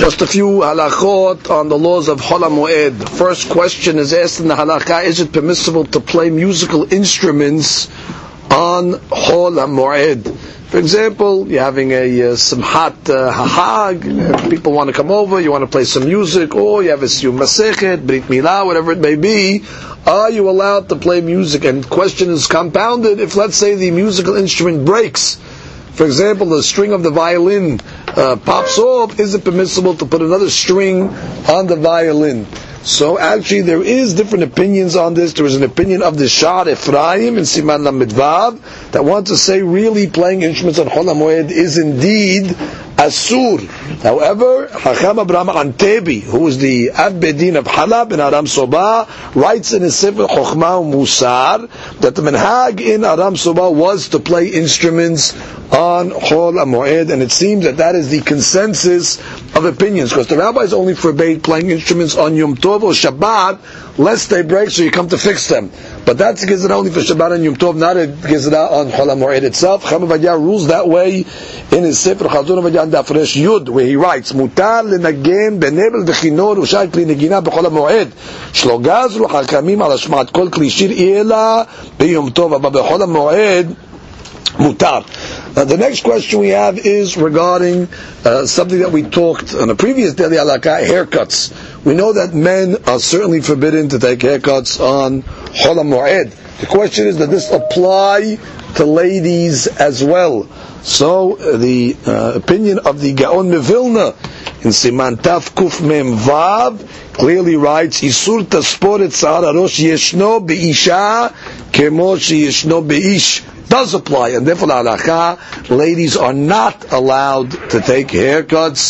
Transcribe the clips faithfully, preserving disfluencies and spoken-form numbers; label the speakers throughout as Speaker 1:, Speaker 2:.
Speaker 1: Just a few halachot on the laws of Chol HaMoed. The first question is asked in the halakha: is it permissible to play musical instruments on Chol HaMoed? For example, you're having a uh, simchat uh, hahag, people want to come over, you want to play some music, or you have a siyum masechet, brit milah, whatever it may be. Are you allowed to play music? And the question is compounded if, let's say, the musical instrument breaks. For example, the string of the violin uh, pops off. Is it permissible to put another string on the violin? So actually, there is different opinions on this. There is an opinion of the Sha'ar Ephraim in Siman Lamed Vav that wants to say really playing instruments on Chol HaMoed is indeed asur. However, Chacham Abraham Antebi, who is the Av Bedin of Halab in Aram Soba, writes in his Sefer Chochmah Musar that the minhag in Aram Soba was to play instruments on Chol HaMoed, and it seems that that is the consensus of opinions, because the rabbis only forbade playing instruments on Yom Tov or Shabbat, lest they break, so you come to fix them. But that's a gezerah only for Shabbat and Yom Tov, not a gezerah on Chol HaMoed itself. Chacham Ovadia rules that way in his Sefer Chazon Ovadia Daf Resh Yud, where he writes, Mutar lenagen benebel v'chinor u'shar kli negina b'Chol HaMoed shlo gazru hakamim al hashma'at kol kli shir ela b'Yom Tov, but b'Chol HaMoed mutar. Uh, the next question we have is regarding uh, something that we talked on a previous daily halakha, haircuts. We know that men are certainly forbidden to take haircuts on Chol HaMoed. The question is, does this apply to ladies as well? So uh, the uh, opinion of the Gaon Mevilna in Siman Taf Kuf Mem Vav clearly writes, Isur taspor et sa'ar harosh yeshno be'isha kemo sheyeshno be'ish. Does apply, and therefore halakha, ladies are not allowed to take haircuts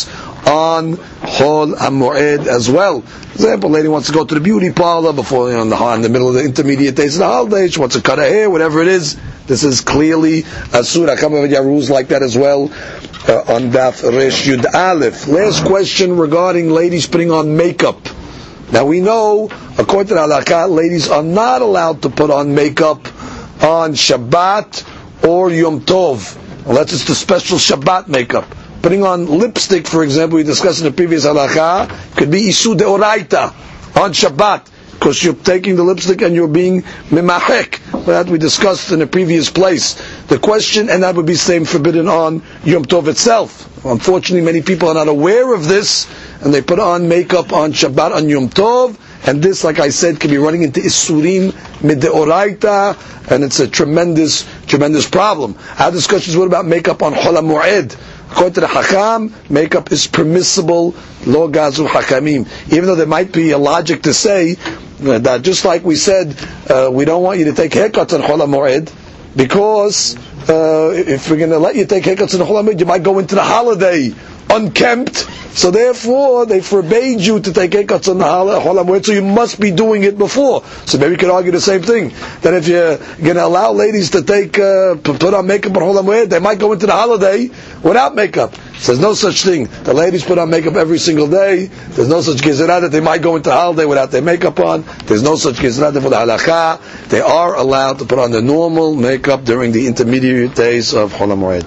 Speaker 1: on Chol HaMoed as well. For example, a lady wants to go to the beauty parlor before, you know, in the, in the middle of the intermediate days of the holiday, she wants to cut her hair, whatever it is. This is clearly asur. Chacham Ovadia rules like that as well uh, on Daf Resh Yud Aleph. Last question regarding ladies putting on makeup. Now we know, according to the halakha, ladies are not allowed to put on makeup on Shabbat or Yom Tov, unless it's the special Shabbat makeup. Putting on lipstick, for example, we discussed in the previous halakha, could be Isu Deoraita on Shabbat, because you're taking the lipstick and you're being Mimahek. That we discussed in the previous place. The question, and that would be same forbidden on Yom Tov itself. Unfortunately, many people are not aware of this, and they put on makeup on Shabbat, on Yom Tov, and this, like I said, can be running into Isurim Mideoraita, and it's a tremendous, tremendous problem. Our discussion is what about makeup on Chol HaMoed? According to the Hakam, makeup is permissible, lo gazu hakamim. Even though there might be a logic to say that, just like we said, uh, we don't want you to take haircuts on Chol HaMoed, because uh, if we're going to let you take haircuts on Chol HaMoed, you might go into the holiday unkempt. So therefore, they forbade you to take haircuts on the Chol HaMoed, so you must be doing it before. So maybe we could argue the same thing, that if you're going to allow ladies to take uh, put on makeup on Chol HaMoed, they might go into the holiday without makeup. So there's no such thing. The ladies put on makeup every single day. There's no such gezerah that they might go into the holiday without their makeup on. There's no such gezerah for the halakha. They are allowed to put on the normal makeup during the intermediate days of Chol HaMoed.